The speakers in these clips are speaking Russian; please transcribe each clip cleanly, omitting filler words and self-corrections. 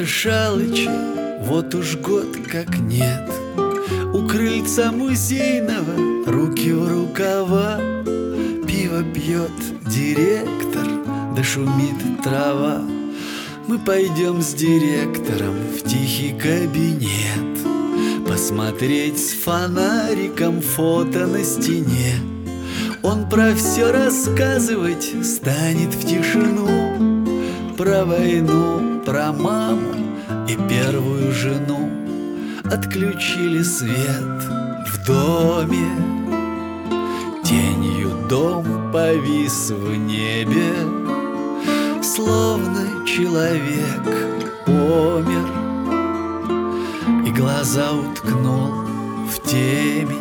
Шалыча вот уж год как нет. У крыльца музейного руки в рукава, пиво пьет директор, да шумит трава. Мы пойдем с директором в тихий кабинет, посмотреть с фонариком фото на стене. Он про все рассказывать станет в тишину, про войну, про маму и первую жену. Отключили свет в доме, тенью дом повис в небе, словно человек помер и глаза уткнул в темень.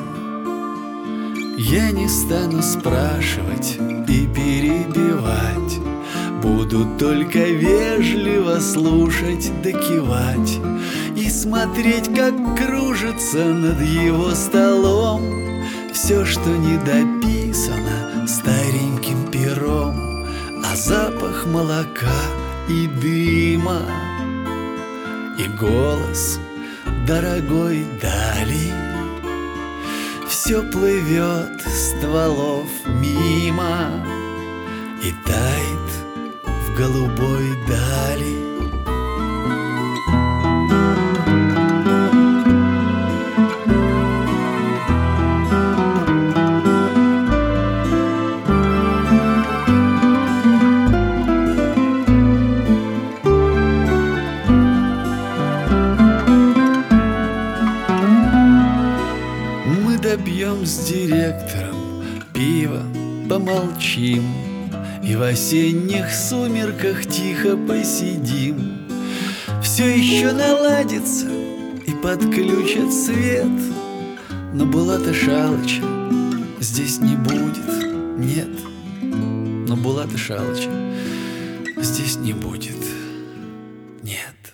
Я не стану спрашивать и перебивать, буду только вежливо слушать да кивать и смотреть, как кружится над его столом все, что не дописано стареньким пером. А запах молока и дыма, и голос дорогой дали, все плывет стволов мимо и тает в голубой дали. Допьем с директором пиво, помолчим и в осенних сумерках тихо посидим. Все еще наладится и подключат свет, но Булата Шалыча здесь не будет, нет. Но Булата Шалыча здесь не будет, нет.